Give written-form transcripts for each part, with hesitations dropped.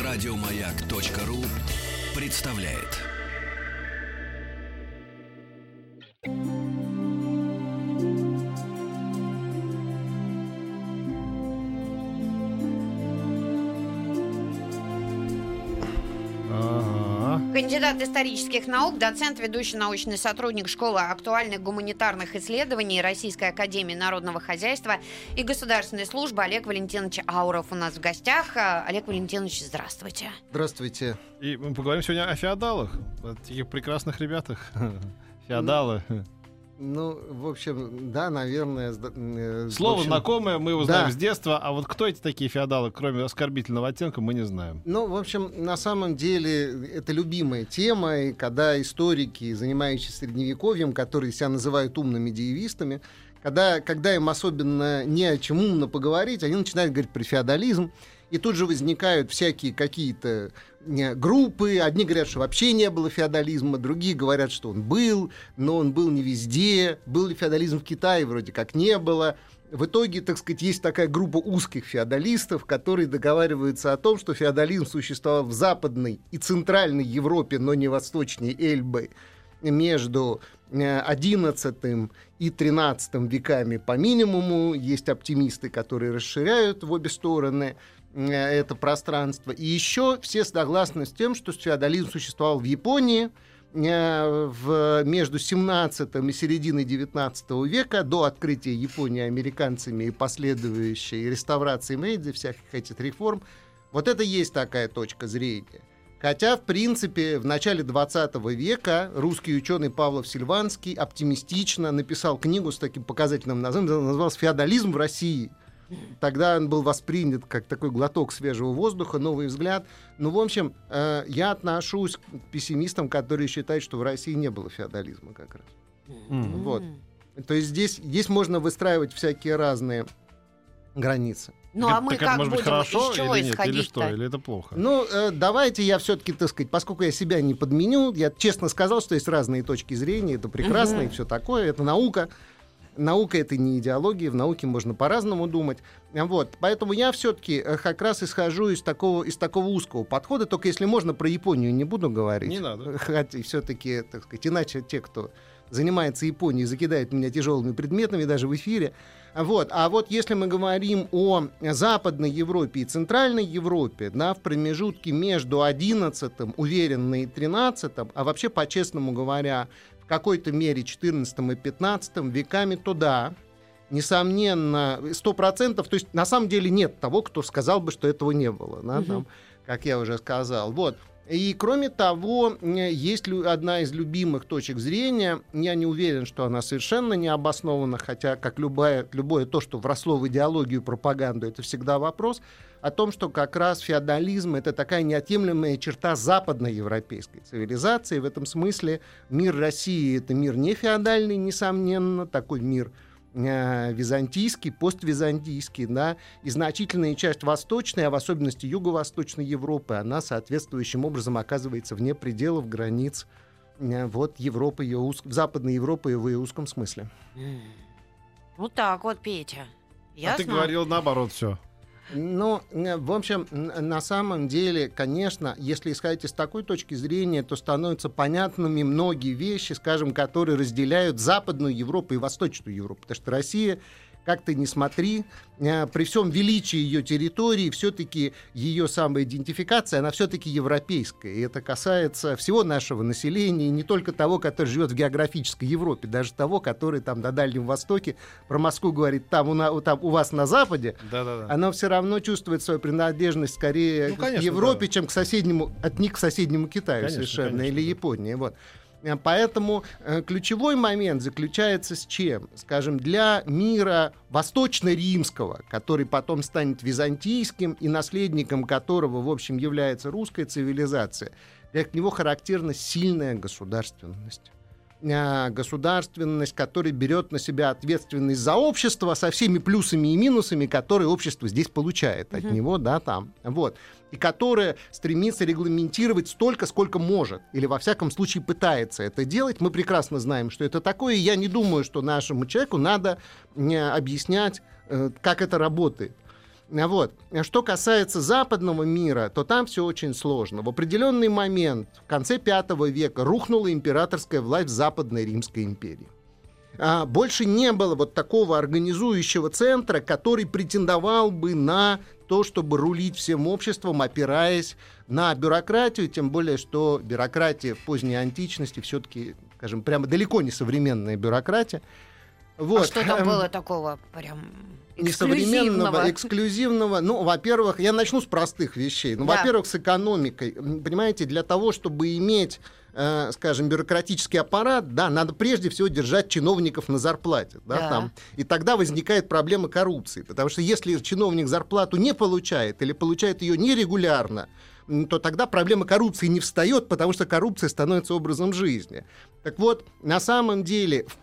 Радиомаяк.ру представляет. Кандидат исторических наук, доцент, ведущий научный сотрудник Школы актуальных гуманитарных исследований Российской академии народного хозяйства и государственной службы Олег Валентинович Ауров у нас в гостях. Олег Валентинович, здравствуйте. Здравствуйте. И мы поговорим сегодня о феодалах, о таких прекрасных ребятах. Феодалы. Ну, в общем, да, наверное... Слово знакомое, мы его знаем да. с детства, а вот кто эти такие феодалы, кроме оскорбительного оттенка, мы не знаем. Ну, в общем, на самом деле, это любимая тема, и когда историки, занимающиеся средневековьем, которые себя называют умными медиевистами, когда им особенно не о чем умно поговорить, они начинают говорить про феодализм, и тут же возникают всякие какие-то группы. Одни говорят, что вообще не было феодализма, другие говорят, что он был, но он был не везде. Был ли феодализм в Китае? Вроде как не было. В итоге, так сказать, есть такая группа узких феодалистов, которые договариваются о том, что феодализм существовал в Западной и Центральной Европе, но не восточней Эльбы, между XI и XIII веками по минимуму. Есть оптимисты, которые расширяют в обе стороны это пространство. И еще все согласны с тем, что феодализм существовал в Японии между 17 и серединой 19 века, до открытия Японии американцами и последующей реставрации Мэйдзи, всяких этих реформ. Вот это есть такая точка зрения. Хотя, в принципе, в начале 20 века русский ученый Павлов Сильванский оптимистично написал книгу с таким показательным названием, называлась «Феодализм в России». Тогда он был воспринят как такой глоток свежего воздуха, новый взгляд. Ну, в общем, я отношусь к пессимистам, которые считают, что в России не было феодализма как раз. Вот. То есть здесь можно выстраивать всякие разные границы. Ну, а мы как может будем, быть, хорошо из чего или нет, исходить-то? или что, или это плохо? Ну, давайте я все-таки, так сказать, поскольку я себя не подменю, я честно сказал, что есть разные точки зрения, это прекрасно и все такое, это наука. Наука — это не идеология, в науке можно по-разному думать. Вот. Поэтому я все-таки как раз исхожу из такого узкого подхода, только если можно, про Японию не буду говорить. Не надо. Хотя все-таки, так сказать, иначе те, кто занимается Японией, закидают меня тяжелыми предметами даже в эфире. Вот. А вот если мы говорим о Западной Европе и Центральной Европе, да, в промежутке между 11-м, уверенно, и 13-м, а вообще, по-честному говоря, в какой-то мере 14 и 15 веками, то да, несомненно, 100%, то есть на самом деле нет того, кто сказал бы, что этого не было, да, там, как я уже сказал. Вот. И кроме того, есть одна из любимых точек зрения, я не уверен, что она совершенно не обоснована, хотя как любое то, что вросло в идеологию и пропаганду, это всегда вопрос, о том, что как раз феодализм — это такая неотъемлемая черта западноевропейской цивилизации. В этом смысле мир России — это мир не феодальный, несомненно, такой мир византийский, поствизантийский, да, и значительная часть восточной, а в особенности юго-восточной Европы, она соответствующим образом оказывается вне пределов границ вот Европы, Западной Европы в ее узком смысле. Вот так вот, Петя. Ясно? А ты говорил наоборот все. Ну, в общем, на самом деле, конечно, если исходить из такой точки зрения, то становятся понятными многие вещи, скажем, которые разделяют Западную Европу и Восточную Европу. Потому что Россия, как ты ни смотри, при всем величии ее территории, все-таки ее самоидентификация, она все-таки европейская. И это касается всего нашего населения, и не только того, который живет в географической Европе, даже того, который там на Дальнем Востоке, про Москву говорит, там у вас на Западе, оно все равно чувствует свою принадлежность скорее к Европе, чем к соседнему, отнюдь к соседнему Китаю, конечно, совершенно, конечно, или Японии. Вот. Поэтому ключевой момент заключается с чем? Скажем, для мира восточно-римского, который потом станет византийским и наследником которого, в общем, является русская цивилизация, для него характерна сильная государственность. Государственность, которая берет на себя ответственность за общество со всеми плюсами и минусами, которые общество здесь получает от него, да, там, вот, и которая стремится регламентировать столько, сколько может, или во всяком случае пытается это делать. Мы прекрасно знаем, что это такое, и я не думаю, что нашему человеку надо объяснять, как это работает. Вот. Что касается западного мира, то там все очень сложно. В определенный момент, в конце V века, рухнула императорская власть в Западной Римской империи. Больше не было вот такого организующего центра, который претендовал бы на то, чтобы рулить всем обществом, опираясь на бюрократию, тем более, что бюрократия в поздней античности все-таки, скажем, прямо далеко не современная бюрократия. Вот. А что там было такого прям несовременного, эксклюзивного? Ну, во-первых, я начну с простых вещей. Ну, Да. Во-первых, с экономикой. Понимаете, для того, чтобы иметь, скажем, бюрократический аппарат, да, надо прежде всего держать чиновников на зарплате. Да, Да. там. И тогда возникает проблема коррупции. Потому что если чиновник зарплату не получает или получает ее нерегулярно, то тогда проблема коррупции не встает, потому что коррупция становится образом жизни. Так вот, на самом деле, в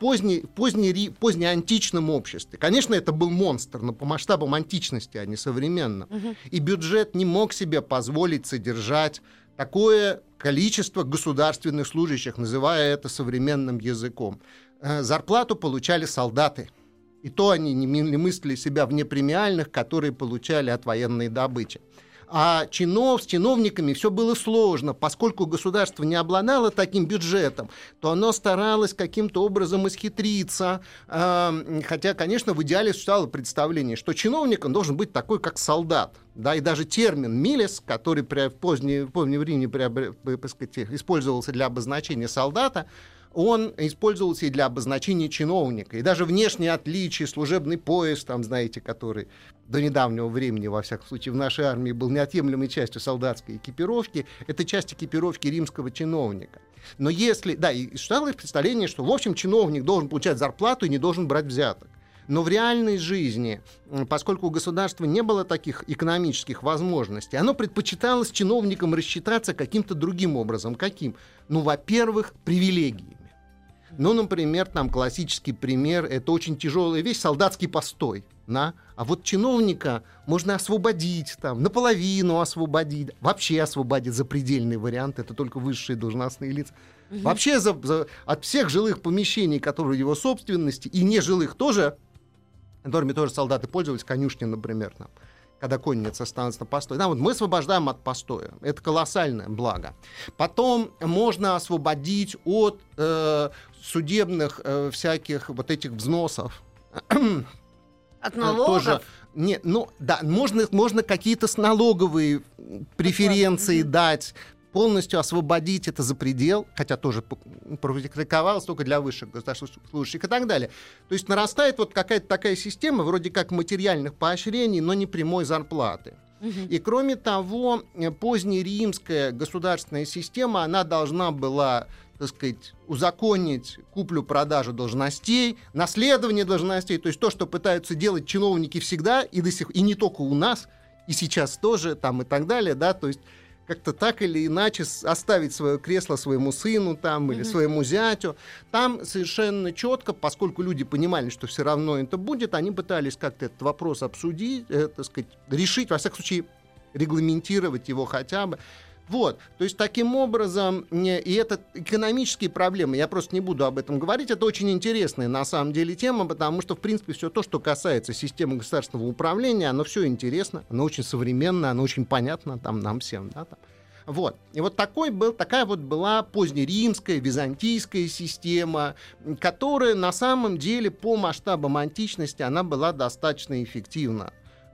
позднеантичном обществе, конечно, это был монстр, но по масштабам античности, а не современным. И бюджет не мог себе позволить содержать такое количество государственных служащих, называя это современным языком. Зарплату получали солдаты. И то они не мыслили себя вне премиальных, которые получали от военной добычи. А с чиновниками все было сложно, поскольку государство не обладало таким бюджетом, то оно старалось каким-то образом исхитриться, хотя, конечно, в идеале существовало представление, что чиновник он должен быть такой, как солдат. Да, и даже термин «милес», который в позднее время использовался для обозначения солдата, он использовался и для обозначения чиновника. И даже внешнее отличие, служебный пояс, там, знаете, который до недавнего времени, во всяком случае, в нашей армии был неотъемлемой частью солдатской экипировки, это часть экипировки римского чиновника. Но если... Да, и существовало представление, что, в общем, чиновник должен получать зарплату и не должен брать взяток. Но в реальной жизни, поскольку у государства не было таких экономических возможностей, оно предпочитало с чиновником рассчитаться каким-то другим образом. Каким? Ну, во-первых, привилегиями. Ну, например, там классический пример, это очень тяжелая вещь, солдатский постой. Да? А вот чиновника можно освободить, там, наполовину освободить, вообще освободить, запредельный вариант, это только высшие должностные лица. Вообще от всех жилых помещений, которые в его собственности, и нежилых тоже, которыми тоже солдаты пользовались, конюшни, например, там, когда конница становится на постой. Да, вот мы освобождаем от постоя. Это колоссальное благо. Потом можно освободить от судебных всяких вот этих взносов. От налогов? Тоже, нет, ну, да, можно какие-то налоговые преференции дать, полностью освободить это за предел, хотя тоже практиковалось только для высших государственных служащих и так далее. То есть нарастает вот какая-то такая система вроде как материальных поощрений, но не прямой зарплаты. И кроме того, позднеримская государственная система, она должна была, так сказать, узаконить куплю-продажу должностей, наследование должностей, то есть то, что пытаются делать чиновники всегда, и не только у нас, и сейчас тоже, там, и так далее, да, то есть как-то так или иначе оставить свое кресло своему сыну там, или своему зятю. Там совершенно четко, поскольку люди понимали, что все равно это будет, они пытались как-то этот вопрос обсудить, так сказать, решить, во всяком случае, регламентировать его хотя бы. Вот, то есть таким образом, и это экономические проблемы, я просто не буду об этом говорить, это очень интересная на самом деле тема, потому что, в принципе, все то, что касается системы государственного управления, оно все интересно, оно очень современно, оно очень понятно там, нам всем, да, там. Вот. И вот такая вот была позднеримская, византийская система, которая на самом деле по масштабам античности она была достаточно эффективна.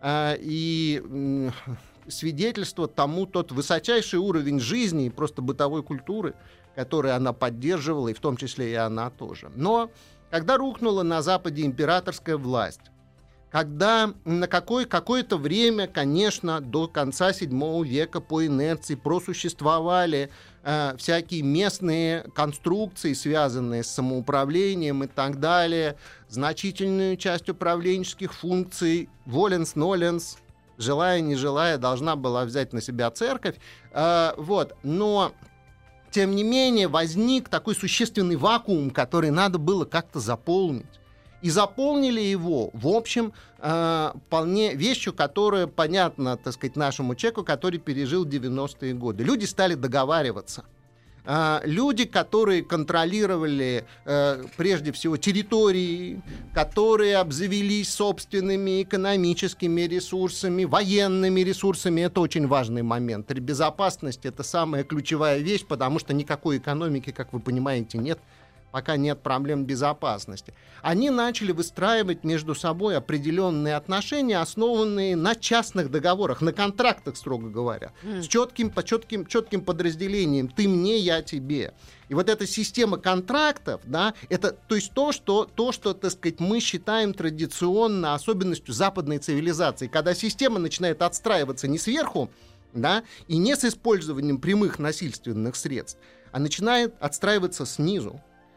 И свидетельство тому тот высочайший уровень жизни и просто бытовой культуры, который она поддерживала, и в том числе и она тоже. Но когда рухнула на Западе императорская власть, когда на какое-то время, конечно, до конца VII века по инерции просуществовали всякие местные конструкции, связанные с самоуправлением и так далее, значительную часть управленческих функций, воленс-ноленс, желая, не желая, должна была взять на себя церковь. Вот. Но, тем не менее, возник такой существенный вакуум, который надо было как-то заполнить. И заполнили его, в общем, вполне вещью, которая понятна, так сказать, нашему человеку, который пережил 90-е годы. Люди стали договариваться. Люди, которые контролировали прежде всего территории, которые обзавелись собственными экономическими ресурсами, военными ресурсами. Это очень важный момент. Безопасность — это самая ключевая вещь, потому что никакой экономики, как вы понимаете, нет. Пока нет проблем безопасности. Они начали выстраивать между собой определенные отношения, основанные на частных договорах, на контрактах, строго говоря, с четким подразделением. Ты мне, я тебе. И вот эта система контрактов, да, это то есть то, что, так сказать, мы считаем традиционно особенностью западной цивилизации. Когда система начинает отстраиваться не сверху, да, и не с использованием прямых насильственных средств, а начинает отстраиваться снизу.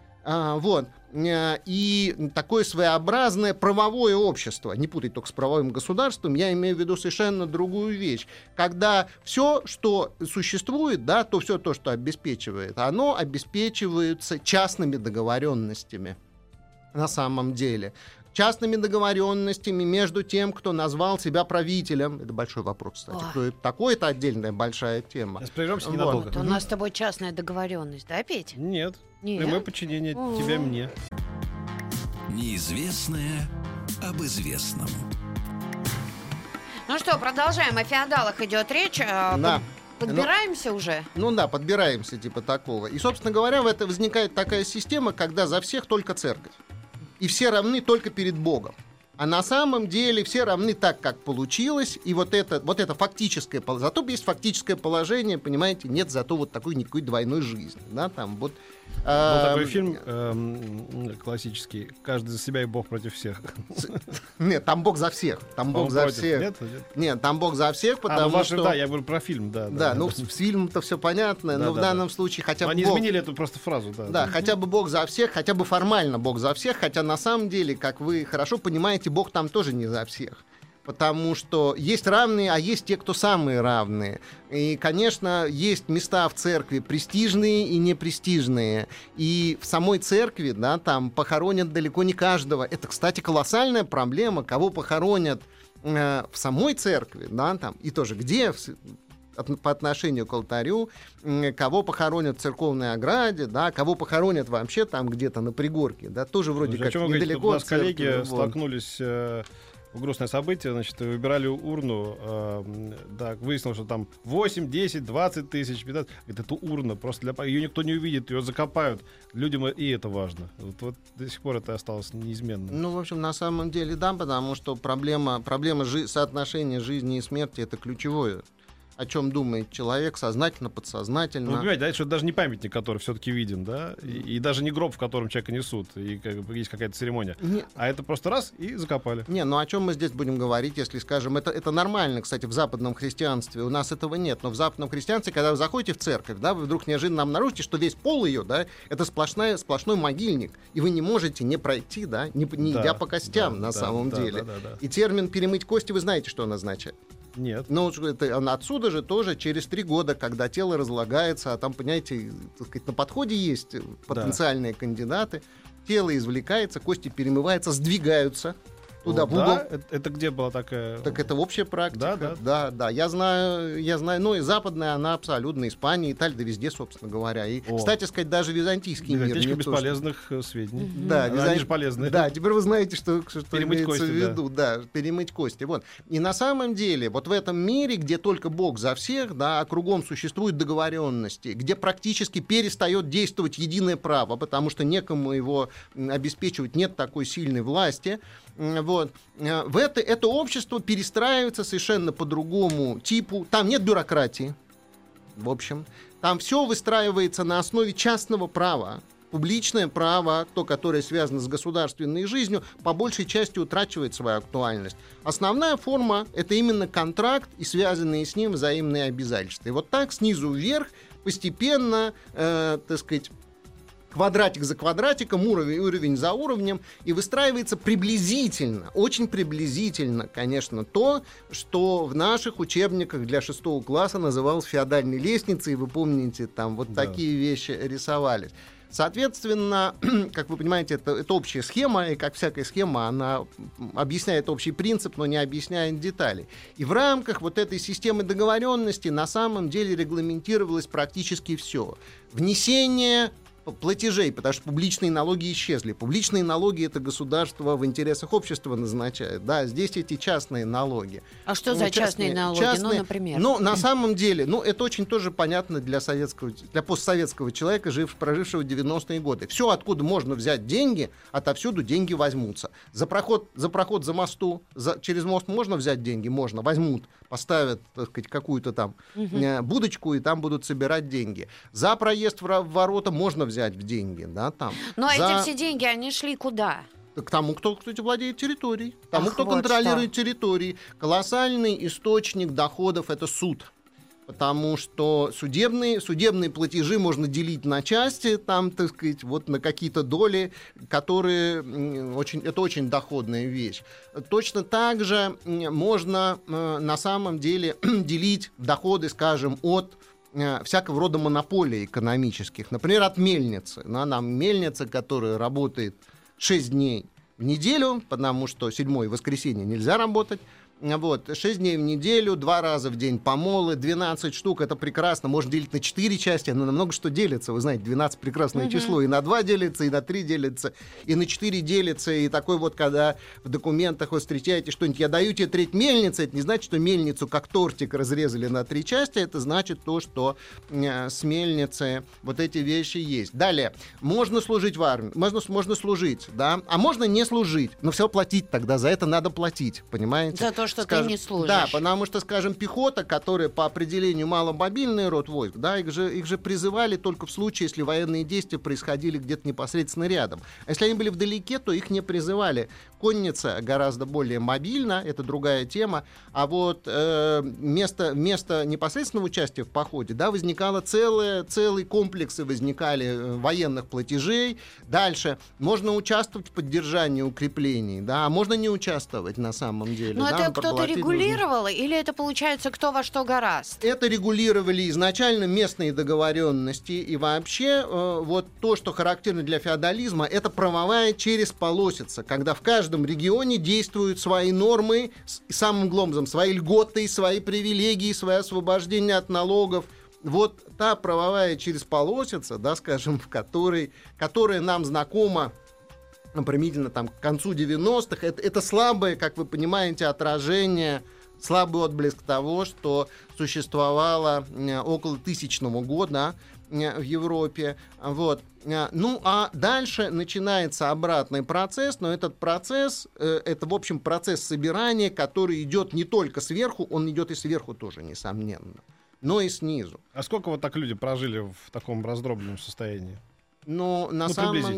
И такое своеобразное правовое общество, не путать только с правовым государством, я имею в виду совершенно другую вещь, когда все, что существует, да, то все то, что обеспечивает, оно обеспечивается частными договоренностями на самом деле. Частными договоренностями между тем, кто назвал себя правителем. Это большой вопрос, кстати. Кто это такой, это отдельная большая тема. Сейчас прервемся ненадолго. Вот у нас с тобой частная договоренность, да, Петь? Нет. Нет? Прямое подчинение тебя мне. Неизвестное об известном. Ну что, продолжаем. О феодалах идет речь. Да. Подбираемся уже? Ну да, подбираемся типа такого. И, собственно говоря, в это возникает такая система, когда за всех только церковь. И все равны только перед Богом. А на самом деле все равны так, как получилось. И вот это фактическое положение. Зато есть фактическое положение, понимаете, нет зато вот такой никакой двойной жизни. Да, там вот... Был такой фильм классический «Каждый за себя и Бог против всех». Нет, там Бог за всех. Там Бог за всех. Нет, там Бог за всех, потому что... Да, я говорю про фильм, да. Да, ну с фильмом-то все понятно, но в данном случае хотя бы Они Бог... изменили эту просто фразу, да. Да, хотя бы Бог за всех, хотя бы формально Бог за всех, хотя на самом деле, как вы хорошо понимаете, Бог там тоже не за всех. Потому что есть равные, а есть те, кто самые равные. И, конечно, есть места в церкви престижные и непрестижные. И в самой церкви, да, там похоронят далеко не каждого. Это, кстати, колоссальная проблема, кого похоронят в самой церкви, да, там, и тоже где, по отношению к алтарю, кого похоронят в церковной ограде, да, кого похоронят вообще там где-то на пригорке, да, тоже вроде как недалеко. У нас коллеги столкнулись... грустное событие, значит, выбирали урну, да, выяснилось, что там 8, 10, 20 тысяч, 15. Это урна, просто ее никто не увидит, ее закопают. Людям и это важно. Вот до сих пор это осталось неизменным. Ну, в общем, на самом деле, да, потому что проблема соотношения жизни и смерти — это ключевое. О чем думает человек, сознательно, подсознательно. Вы понимаете, да, что это даже не памятник, который все-таки виден, да, и даже не гроб, в котором человека несут, и как бы есть какая-то церемония. А это просто раз и закопали. Не, ну о чем мы здесь будем говорить, если, скажем, это нормально, кстати, в западном христианстве. У нас этого нет, но в западном христианстве, когда вы заходите в церковь, да, вы вдруг неожиданно обнаружите, что весь пол ее, да, это сплошной могильник, и вы не можете не пройти, да, не идя по костям на самом деле. Да. И термин «перемыть кости», вы знаете, что он означает? Нет. Ну, это отсюда же тоже через 3 года, когда тело разлагается, а там, понимаете, так сказать, на подходе есть потенциальные кандидаты, тело извлекается, кости перемываются, сдвигаются туда, в угол. Да? Это где была такая... Так это общая практика. Да. Я знаю. Ну и западная, она абсолютно, Испания, Италия, да везде, собственно говоря. И, кстати сказать, даже византийский мир. Библиотечка бесполезных сведений. Да, они же полезны. Да, теперь вы знаете, что перемыть имеется кости, в виду. Да, перемыть кости. Вот. И на самом деле, вот в этом мире, где только Бог за всех, да, а кругом существуют договоренности, где практически перестает действовать единое право, потому что некому его обеспечивать, нет такой сильной власти. Вот. Это общество перестраивается совершенно по другому типу. Там нет бюрократии. В общем, там все выстраивается на основе частного права. Публичное право, то, которое связано с государственной жизнью, по большей части утрачивает свою актуальность. Основная форма — это именно контракт и связанные с ним взаимные обязательства. И вот так снизу вверх постепенно, так сказать, квадратик за квадратиком, уровень за уровнем, и выстраивается приблизительно, очень приблизительно, конечно, то, что в наших учебниках для 6 класса называлось феодальной лестницей, и вы помните, там вот такие вещи рисовались. Соответственно, как вы понимаете, это общая схема, и как всякая схема, она объясняет общий принцип, но не объясняет детали. И в рамках вот этой системы договоренности на самом деле регламентировалось практически все. Внесение платежей, потому что публичные налоги исчезли. Публичные налоги — это государство в интересах общества назначает. Да, здесь эти частные налоги. А что за частные налоги? Ну, например. Ну, на самом деле, это очень тоже понятно для постсоветского человека, прожившего 90-е годы. Все, откуда можно взять деньги, отовсюду деньги возьмутся. За проход через мост можно взять деньги? Можно, возьмут. Поставят, так сказать, какую-то там будочку, и там будут собирать деньги. За проезд в ворота можно взять в деньги, да, там. Но эти все деньги, они шли куда? К тому, кто, кстати, владеет территорией, тому, кто контролирует территории. Колоссальный источник доходов — это суд. Потому что судебные платежи можно делить на части, там, так сказать, вот на какие-то доли, которые это очень доходная вещь. Точно так же можно на самом деле делить доходы, скажем, от всякого рода монополий экономических. Например, от мельницы. Мельница, которая работает 6 дней в неделю, потому что 7-е воскресенье нельзя работать. 6 дней в неделю, 2 раза в день помолы, 12 штук, это прекрасно, можно делить на 4 части, но на много что делится, вы знаете, 12 прекрасное число, и на 2 делится, и на 3 делится, и на 4 делится, и такой вот, когда в документах вы встречаете что-нибудь, я даю тебе треть мельницы, это не значит, что мельницу как тортик разрезали на 3 части, это значит то, что с мельницы вот эти вещи есть. Далее, можно служить в армии, можно служить, да, а можно не служить, но все платить тогда, за это надо платить, понимаете? За то, что ты не служишь. Да, потому что, скажем, пехота, которая по определению маломобильный род войск, да, их же призывали только в случае, если военные действия происходили где-то непосредственно рядом. А если они были вдалеке, то их не призывали. Конница гораздо более мобильна, это другая тема. А вот вместо непосредственного участия в походе, да, целые комплексы возникали военных платежей. Дальше можно участвовать в поддержании укреплений, да, а можно не участвовать на самом деле. Но да, это кто-то регулировал, или это получается кто во что горазд? Это регулировали изначально местные договоренности, и вообще вот то, что характерно для феодализма, это правовая чересполосица, когда в каждом регионе действуют свои нормы, самым главным свои льготы, свои привилегии, свои освобождения от налогов. Вот та правовая чересполосица, да, скажем, которая нам знакома применительно там, к концу 90-х, это слабое, как вы понимаете, отражение, слабый отблеск того, что существовало около 1000 года в Европе. Вот. Ну, а дальше начинается обратный процесс, но этот процесс, это, в общем, процесс собирания, который идет не только сверху, он идет и сверху тоже, несомненно, но и снизу. А сколько вот так люди прожили в таком раздробленном состоянии? Но на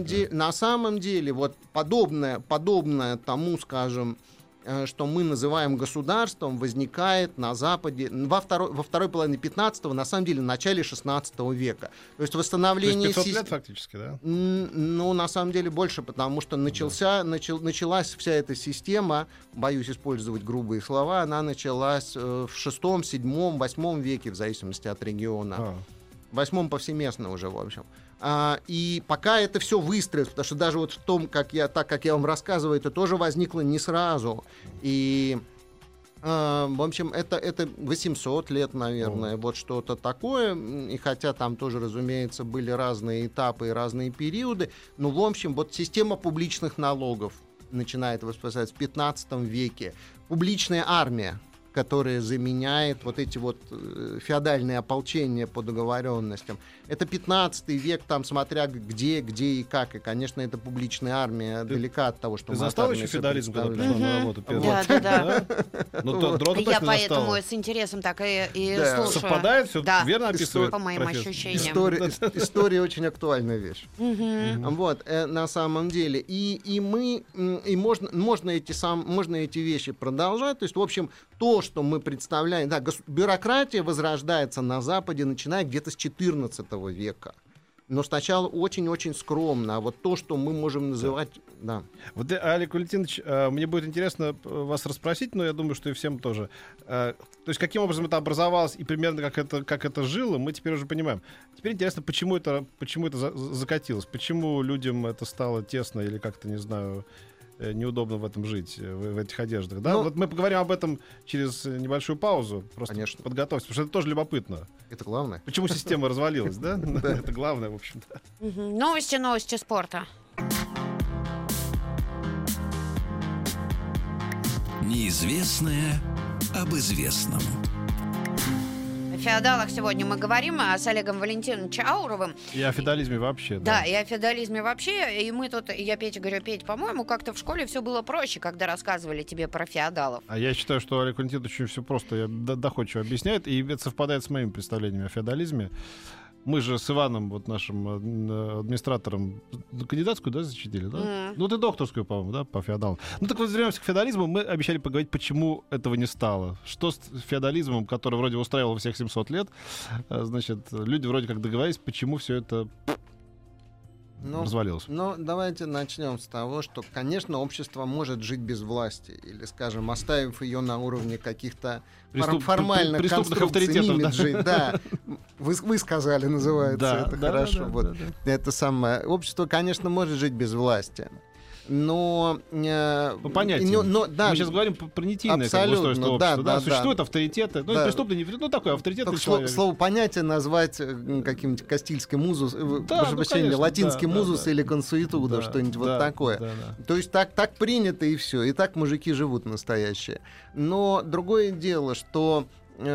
самом деле вот подобное тому, скажем, что мы называем государством, возникает на Западе во второй половине 15-го, на самом деле, в начале 16 века. То есть восстановление... То есть 500 лет фактически, да? Ну, на самом деле больше, потому что началась вся эта система, боюсь использовать грубые слова, она началась в 6, 7, 8 веке, в зависимости от региона. В 8 повсеместно уже, в общем. И пока это все выстроилось, потому что даже вот в том, как я вам рассказываю, это тоже возникло не сразу. И, в общем, это 800 лет, наверное, вот что-то такое. И хотя там тоже, разумеется, были разные этапы и разные периоды, но, в общем, вот система публичных налогов начинает воспроизводиться в 15 веке. Публичная армия, которая заменяет вот эти вот феодальные ополчения по договоренностям. Это 15 век, там, смотря где и как. И, конечно, это публичная армия далека от того, что мы застал еще феодализм, когда пришел на работу? Да. Я поэтому с интересом так и слушаю. Совпадает? Все верно описывает? По моим ощущениям. История очень актуальная вещь. Вот, на самом деле. И можно эти вещи продолжать. То есть, в общем, то, что мы представляем... Да, бюрократия возрождается на Западе, начиная где-то с XIV века. но сначала очень-очень скромно. А вот то, что мы можем называть... Да. Вот, Олег Валентинович, мне будет интересно вас расспросить, но я думаю, что и всем тоже. То есть каким образом это образовалось и примерно как это жило, мы теперь уже понимаем. Теперь интересно, почему это закатилось, почему людям это стало тесно или как-то, не знаю, неудобно в этом жить, в этих одеждах. Да? Вот мы поговорим об этом через небольшую паузу. Просто конечно. Подготовьтесь, потому что это тоже любопытно. Это главное. Почему система развалилась, да? Это главное, в общем-то. Новости спорта. Неизвестное об известном. О феодалах сегодня мы говорим с Олегом Валентиновичем Ауровым. И о феодализме вообще. Да, и о феодализме вообще. И мы тут, я Пете говорю, Петь, по-моему, как-то в школе все было проще, когда рассказывали тебе про феодалов. А я считаю, что Олег Валентинович очень все просто доходчиво объясняет, и это совпадает с моими представлениями о феодализме. Мы же с Иваном, вот нашим администратором, кандидатскую, да, защитили, да? Ну, ты докторскую, по-моему, да, по феодалам. Ну, так вот, вернемся к феодализму. Мы обещали поговорить, почему этого не стало. Что с феодализмом, который вроде устраивал всех 700 лет, значит, люди вроде как договорились, почему все это развалилось. Ну, давайте начнем с того, что, конечно, общество может жить без власти, или, скажем, оставив ее на уровне каких-то формальных конструкций, имиджей. Да. Вы сказали, называется это хорошо. Это самое. Общество, конечно, может жить без власти. Но по понятиям. Мы сейчас говорим про понятийное устройство общества. Да, существуют авторитеты. Ну, преступный, такой авторитетный человек. Слово понятие назвать каким-нибудь кастильским музус, латинским музус или консуэтуда, что-нибудь вот такое. То есть так принято и все. И так мужики живут настоящие. Но другое дело, что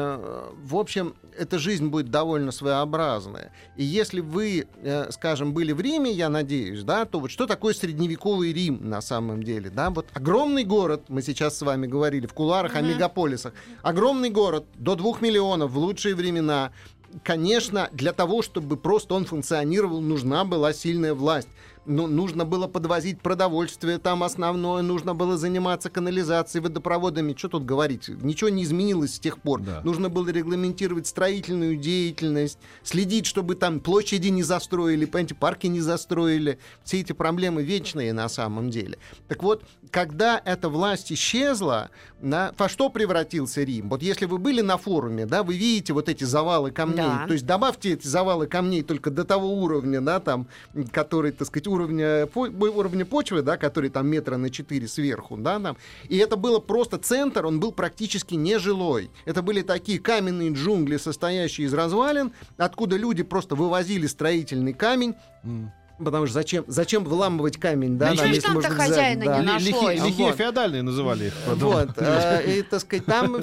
в общем, эта жизнь будет довольно своеобразная. И если вы, скажем, были в Риме, я надеюсь, да, то вот что такое средневековый Рим на самом деле? Да? Вот огромный город, мы сейчас с вами говорили в кулуарах о мегаполисах, огромный город, до 2 миллионов в лучшие времена. Конечно, для того, чтобы просто он функционировал, нужна была сильная власть. Нужно было подвозить продовольствие там основное, нужно было заниматься канализацией, водопроводами. Что тут говорить? Ничего не изменилось с тех пор. Да. Нужно было регламентировать строительную деятельность, следить, чтобы там площади не застроили, понимаете, парки не застроили. Все эти проблемы вечные на самом деле. Так вот, когда эта власть исчезла, во что превратился Рим? Вот если вы были на форуме, да, вы видите вот эти завалы камней. Да. То есть добавьте эти завалы камней только до того уровня, да, там, который, так сказать, уровня почвы, да, который там 4 метра сверху, да, там. И это было просто центр, он был практически нежилой. Это были такие каменные джунгли, состоящие из развалин, откуда люди просто вывозили строительный камень. Потому что зачем выламывать камень, да? Ничего там-то хозяина не нашлось. Лихие феодальные называли их. Вот, и, так сказать, там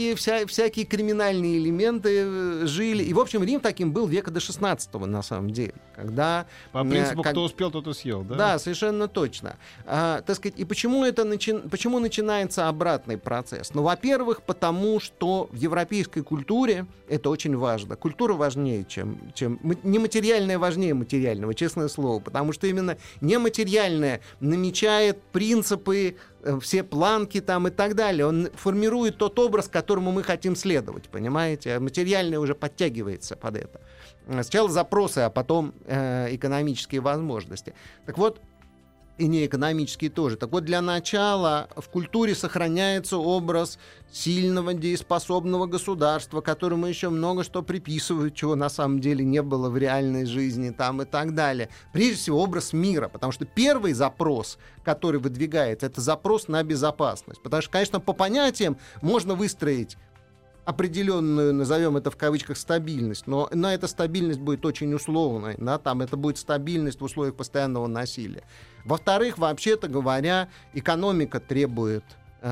всякие криминальные элементы жили. И, в общем, Рим таким был века до 16-го, на самом деле. Когда... По принципу, кто успел, тот и съел, да? Да, совершенно точно. Так сказать, и почему начинается обратный процесс? Ну, во-первых, потому что в европейской культуре это очень важно. Культура важнее, чем... Нематериальное важнее материального, честное слово. Потому что именно нематериальное намечает принципы, все планки там и так далее. Он формирует тот образ, к которому мы хотим следовать, понимаете? А материальное уже подтягивается под это. Сначала запросы, а потом экономические возможности. Так вот, и неэкономические тоже. Так вот, для начала в культуре сохраняется образ сильного, дееспособного государства, которому еще много что приписывают, чего на самом деле не было в реальной жизни там и так далее. Прежде всего, образ мира, потому что первый запрос, который выдвигается, это запрос на безопасность. Потому что, конечно, по понятиям можно выстроить определенную, назовем это в кавычках, стабильность, но эта стабильность будет очень условной, да, там это будет стабильность в условиях постоянного насилия. Во-вторых, вообще-то говоря, экономика требует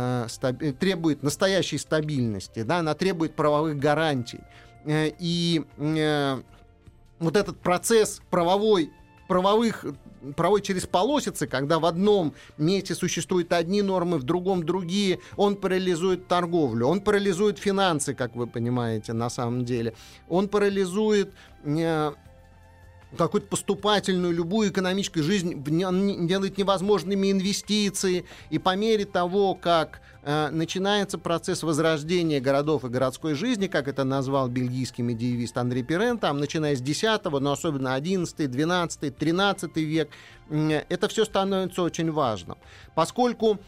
настоящей стабильности, да, она требует правовых гарантий. И вот этот процесс правовой через полосицы, когда в одном месте существуют одни нормы, в другом другие, он парализует торговлю, он парализует финансы, как вы понимаете, на самом деле. Он парализует какую-то поступательную, любую экономическую жизнь, делает невозможными инвестиции. И по мере того, как начинается процесс возрождения городов и городской жизни, как это назвал бельгийский медиевист Анри Пирен, там, начиная с X, но особенно XI, XII, XIII век, это все становится очень важным. Поскольку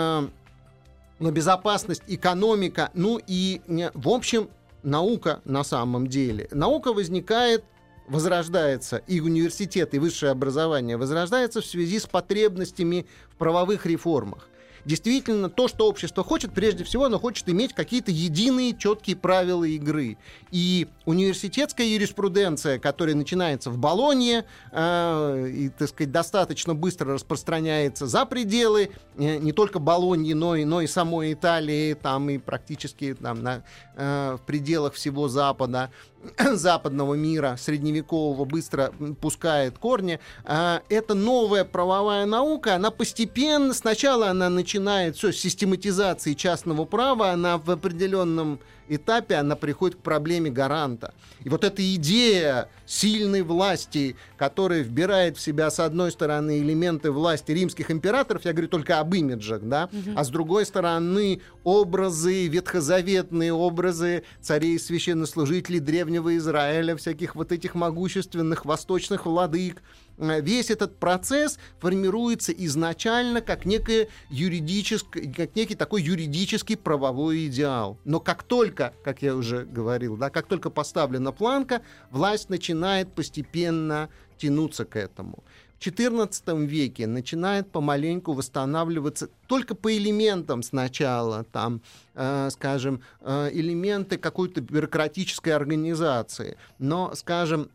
безопасность, экономика, и, в общем, наука на самом деле. Наука возрождается, и университет, и высшее образование возрождается в связи с потребностями в правовых реформах. Действительно, то, что общество хочет, прежде всего, оно хочет иметь какие-то единые, четкие правила игры. И университетская юриспруденция, которая начинается в Болонье и, так сказать, достаточно быстро распространяется за пределы не только Болоньи, но и самой Италии, там и практически там, в пределах всего западного мира средневекового быстро пускает корни. Эта новая правовая наука, она постепенно, сначала она начинает с систематизации частного права, она в определенном этапе она приходит к проблеме гаранта. И вот эта идея сильной власти, которая вбирает в себя, с одной стороны, элементы власти римских императоров, я говорю только об имиджах, да, а с другой стороны, образы, ветхозаветные образы царей и священнослужителей древнего Израиля, всяких вот этих могущественных восточных владык. Весь этот процесс формируется изначально как некий такой юридический правовой идеал. Но как только, как я уже говорил, да, как только поставлена планка, власть начинает постепенно тянуться к этому. В XIV веке начинает помаленьку восстанавливаться только по элементам сначала, там, скажем, элементы какой-то бюрократической организации. Но, скажем,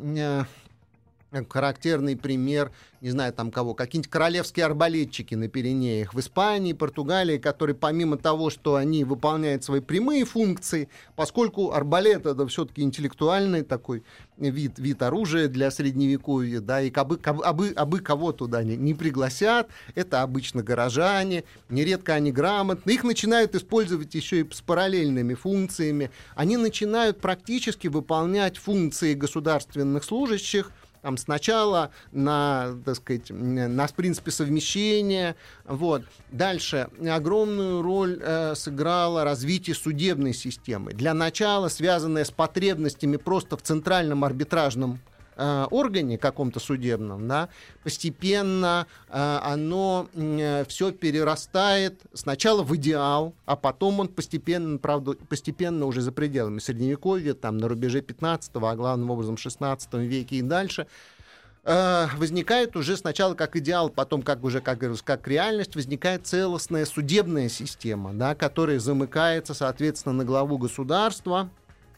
характерный пример, не знаю, там кого, какие-нибудь королевские арбалетчики на Пиренеях в Испании, Португалии, которые помимо того, что они выполняют свои прямые функции, поскольку арбалет — это все-таки интеллектуальный такой вид оружия для средневековья, да, и абы кого туда не пригласят, это обычно горожане, нередко они грамотны, их начинают использовать еще и с параллельными функциями, они начинают практически выполнять функции государственных служащих, там сначала на, так сказать, на принципе совмещения. Вот. Дальше огромную роль сыграло развитие судебной системы. Для начала, связанное с потребностями просто в центральном арбитражном органе каком-то судебном, да, постепенно оно все перерастает сначала в идеал, а потом он постепенно уже за пределами Средневековья, там на рубеже 15-го, а главным образом 16 веке и дальше, возникает уже сначала как идеал, потом как реальность, возникает целостная судебная система, да, которая замыкается, соответственно, на главу государства.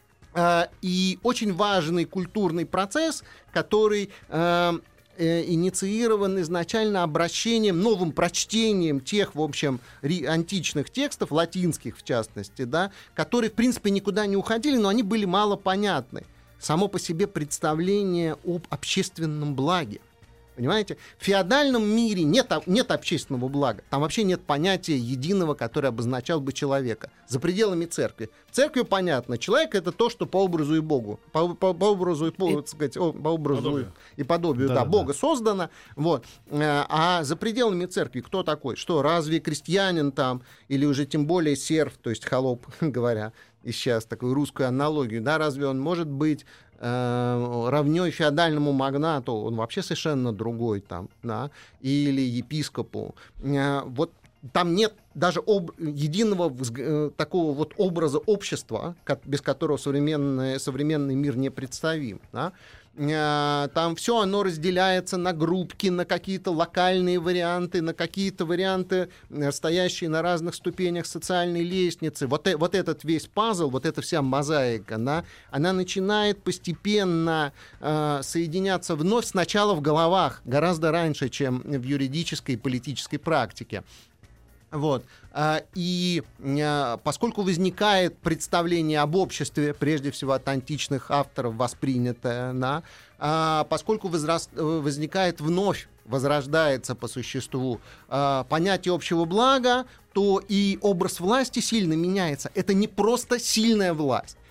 И очень важный культурный процесс, который инициирован изначально обращением, новым прочтением тех, в общем, античных текстов, латинских в частности, да, которые, в принципе, никуда не уходили, но они были мало понятны. Само по себе представление об общественном благе. Понимаете? В феодальном мире нет общественного блага. Там вообще нет понятия единого, которое обозначал бы человека. За пределами церкви. В церкви понятно. Человек — это то, что по образу и Богу. По образу и подобию Бога создано. Вот. А за пределами церкви кто такой? Что, разве крестьянин там, или уже тем более серф, то есть холоп, говоря, и сейчас такую русскую аналогию, да, разве он может быть равнёй феодальному магнату, он вообще совершенно другой там, да, или епископу. Вот там нет даже единого такого вот образа общества, без которого современный мир не представим, да. Там все оно разделяется на группки, на какие-то локальные варианты, на какие-то варианты, стоящие на разных ступенях социальной лестницы. Вот этот весь пазл, вот эта вся мозаика, она начинает постепенно соединяться вновь сначала в головах, гораздо раньше, чем в юридической и политической практике. Вот. И поскольку возникает представление об обществе, прежде всего от античных авторов воспринятое, да, поскольку возникает вновь, возрождается по существу понятие общего блага, то и образ власти сильно меняется. Это не просто сильная власть.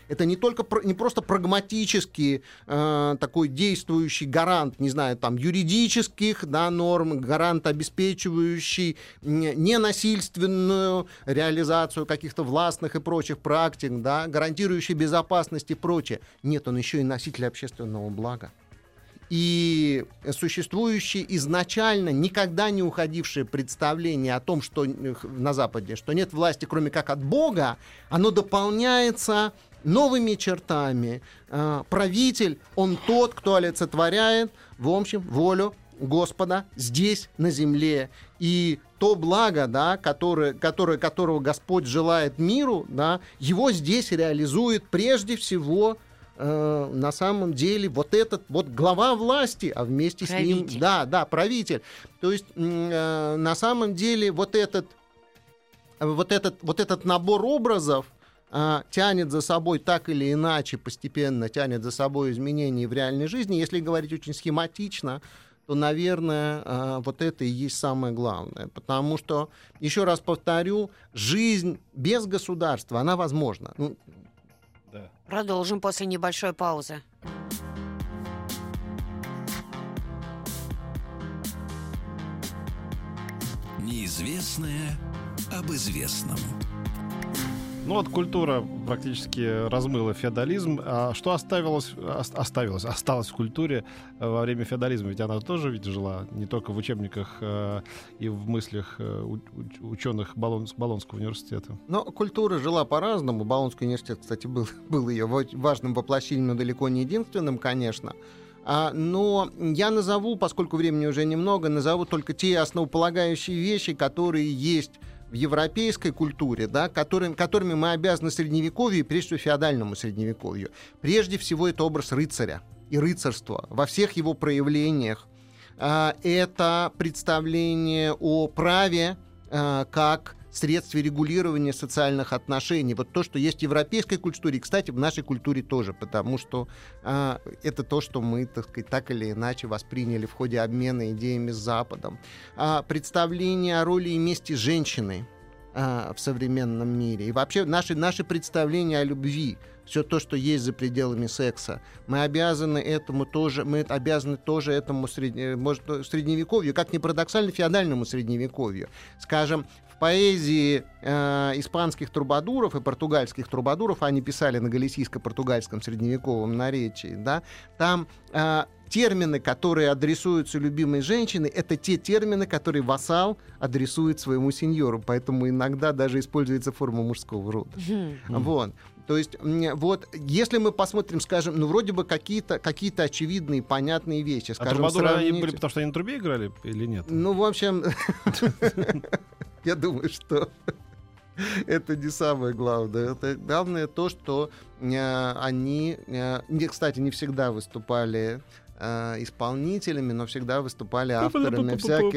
Это не просто прагматический такой действующий гарант, не знаю, там, юридических, да, норм, гарант, обеспечивающий ненасильственную реализацию каких-то властных и прочих практик, да, гарантирующий безопасность и прочее. Нет, он еще и носитель общественного блага. И существующее изначально никогда не уходившее представление о том, что на Западе, что нет власти, кроме как от Бога, оно дополняется новыми чертами. Правитель, он тот, кто олицетворяет, в общем, волю Господа здесь, на земле. И то благо, да, которого Господь желает миру, да, его здесь реализует прежде всего на самом деле вот этот вот глава власти, а вместе правитель. С ним, да, правитель. То есть на самом деле вот этот набор образов тянет за собой так или иначе, постепенно тянет за собой изменения в реальной жизни. Если говорить очень схематично, то, наверное, вот это и есть самое главное. Потому что, еще раз повторю, жизнь без государства, она возможна. Да. Продолжим после небольшой паузы. Неизвестное об известном. Ну вот культура практически размыла феодализм. А что осталось в культуре во время феодализма? Ведь она тоже жила не только в учебниках и в мыслях ученых Болонского университета. Но культура жила по-разному. Болонский университет, кстати, был ее важным воплощением, но далеко не единственным, конечно. Но я назову, поскольку времени уже немного, назову только те основополагающие вещи, которые есть в европейской культуре, да, которыми мы обязаны средневековью и прежде всего феодальному средневековью. Прежде всего это образ рыцаря и рыцарства во всех его проявлениях. Это представление о праве как средстве регулирования социальных отношений. Вот то, что есть в европейской культуре, и, кстати, в нашей культуре тоже, потому что это то, что мы, так сказать, так или иначе восприняли в ходе обмена идеями с Западом. Представление о роли и месте женщины в современном мире. И вообще наши представления о любви, все то, что есть за пределами секса, мы обязаны тоже этому средневековью, как ни парадоксально, феодальному средневековью. Скажем, в поэзии испанских трубадуров и португальских трубадуров, они писали на галисийско-португальском средневековом наречии, да, там термины, которые адресуются любимой женщине, это те термины, которые вассал адресует своему сеньору, поэтому иногда даже используется форма мужского рода. Вот. То есть, вот, если мы посмотрим, скажем, вроде бы какие-то очевидные, понятные вещи. Скажем, трубадуры они были, потому что они на трубе играли или нет? В общем, я думаю, что это не самое главное. Это главное то, что они, кстати, не всегда выступали исполнителями, но всегда выступали авторами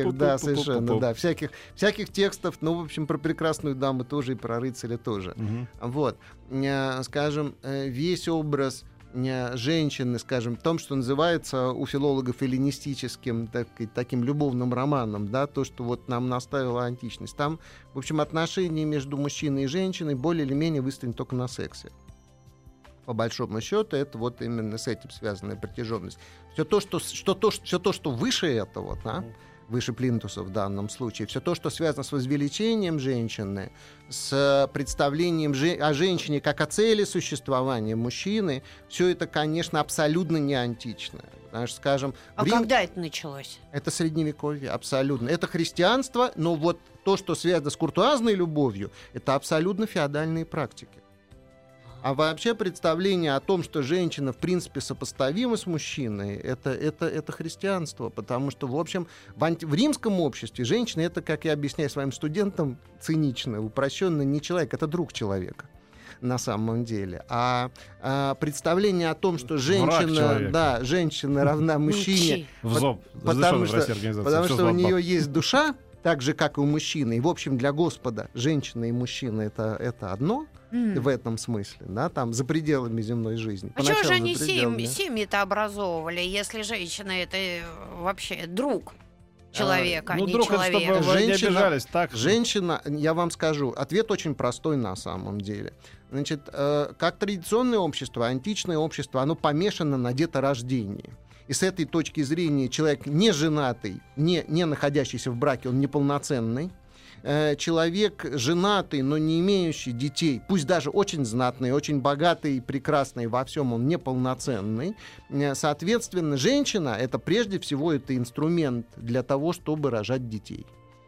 всяких текстов, в общем, про прекрасную даму тоже и про рыцаря тоже. Вот. Скажем, весь образ женщины, скажем, в том, что называется у филологов эллинистическим таким любовным романом, да, то, что вот нам наставила античность. Там, в общем, отношения между мужчиной и женщиной более или менее выстроены только на сексе. По большому счету, это вот именно с этим связанная протяженность. Все то, что выше этого, да, выше плинтуса в данном случае, все то, что связано с возвеличением женщины, с представлением о женщине как о цели существования мужчины, все это, конечно, абсолютно не античное. Потому что, скажем, когда это началось? Это средневековье, абсолютно. Это христианство, но вот то, что связано с куртуазной любовью, это абсолютно феодальные практики. А вообще представление о том, что женщина в принципе сопоставима с мужчиной, это христианство, потому что, в общем, в римском обществе женщина — это, как я объясняю своим студентам цинично, упрощенно, не человек, это друг человека на самом деле. А представление о том, что женщина равна мужчине, потому что у нее есть душа, так же, как и у мужчины. И, в общем, для Господа женщина и мужчина это одно в этом смысле, да, там, за пределами земной жизни. А чего же они семьи-то образовывали, если женщина — это вообще друг человека, не друг, человек? Это, чтобы не обижались, так? Женщина, я вам скажу, ответ очень простой на самом деле. Значит, как традиционное общество, античное общество, оно помешано на деторождении. И с этой точки зрения человек не женатый, не находящийся в браке, он неполноценный. Человек женатый, но не имеющий детей, пусть даже очень знатный, очень богатый, прекрасный во всем, он неполноценный. Соответственно, женщина — это прежде всего это инструмент для того, чтобы рожать детей.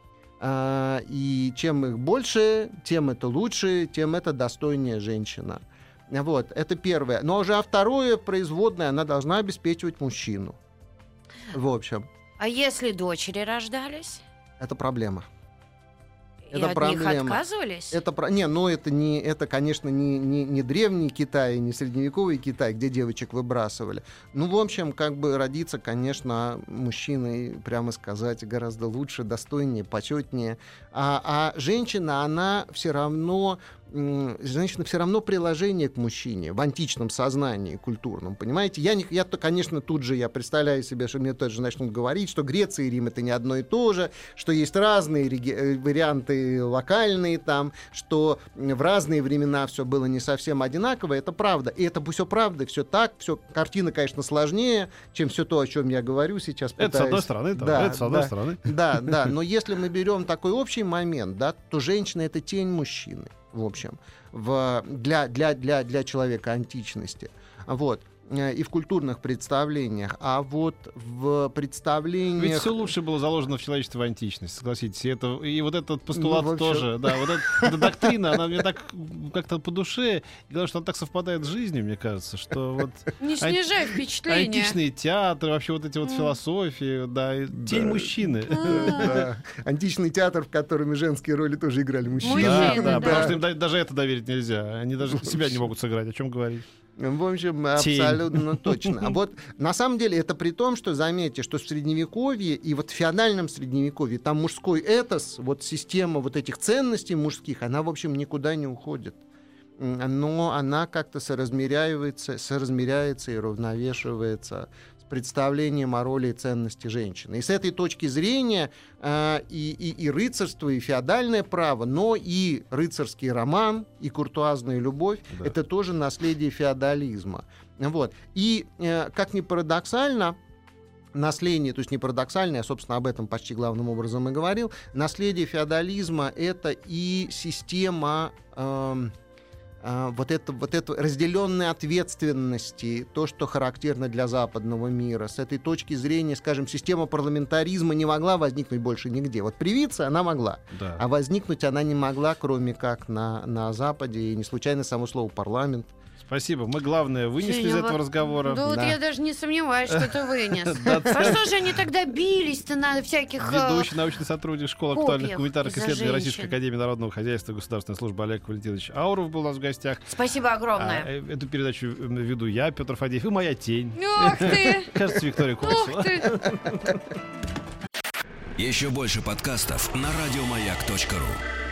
И чем их больше, тем это лучше, тем это достойнее женщина. Вот, это первое. Но уже второе, производное, она должна обеспечивать мужчину. В общем. А если дочери рождались? Это проблема. И от них отказывались? Это, конечно, не древний Китай, не средневековый Китай, где девочек выбрасывали. Ну, в общем, как бы родиться, конечно, мужчиной, прямо сказать, гораздо лучше, достойнее, почетнее. А женщина, она все равно... Женщина все равно приложение к мужчине в античном сознании культурном, понимаете? Конечно, тут же я представляю себе, что мне тоже начнут говорить, что Греция и Рим — это не одно и то же, что есть разные варианты локальные там, что в разные времена все было не совсем одинаково. Это правда. И это все правда, все так, все. Картина, конечно, сложнее, чем все то, о чем я говорю сейчас. Это с одной стороны, да, это с одной стороны. Да. Но если мы берем такой общий момент, да, то женщина — это тень мужчины. В общем, для человека античности. Вот. И в культурных представлениях. А вот в представлениях... Ведь все лучше было заложено в человечестве в античности, согласитесь. И вот этот постулат тоже. Да, вот эта доктрина, она мне так как-то по душе. И главное, что она так совпадает с жизнью, мне кажется, что вот... Не снижай впечатление. Античные театры, вообще вот эти вот философии, да, тень мужчины. Античный театр, в котором женские роли тоже играли мужчины. Да, потому что им даже это доверить нельзя. Они даже себя не могут сыграть. О чем говорить? В общем, абсолютно точно. А вот на самом деле это при том, что, заметьте, что в Средневековье и вот в феодальном Средневековье там мужской этос, вот система вот этих ценностей мужских, она, в общем, никуда не уходит. Но она как-то соразмеряется и равновешивается с представлением о роли и ценности женщины. И с этой точки зрения и рыцарство, и феодальное право, но и рыцарский роман, и куртуазная любовь — это тоже наследие феодализма. Вот. И, как ни парадоксально, наследие, то есть не парадоксально, я, собственно, об этом почти главным образом и говорил, наследие феодализма — это и система... Вот это разделенной ответственности, то, что характерно для западного мира. С этой точки зрения, скажем, система парламентаризма не могла возникнуть больше нигде. Вот привиться она могла, а возникнуть она не могла, кроме как на Западе. И не случайно само слово «парламент». Спасибо. Мы, главное, вынесли из этого разговора. Да, вот я даже не сомневаюсь, что ты вынес. А что же они тогда бились-то на всяких... Ведущий научный сотрудник школы актуальных гуманитарных исследований Российской академии народного хозяйства и государственной службы Олег Валентинович Ауров был у нас в гостях. Спасибо огромное. Эту передачу веду я, Петр Фадеев, и моя тень. Ох ты! Кажется, Виктория Колосова. Ух ты! Еще больше подкастов на радиомаяк.ру.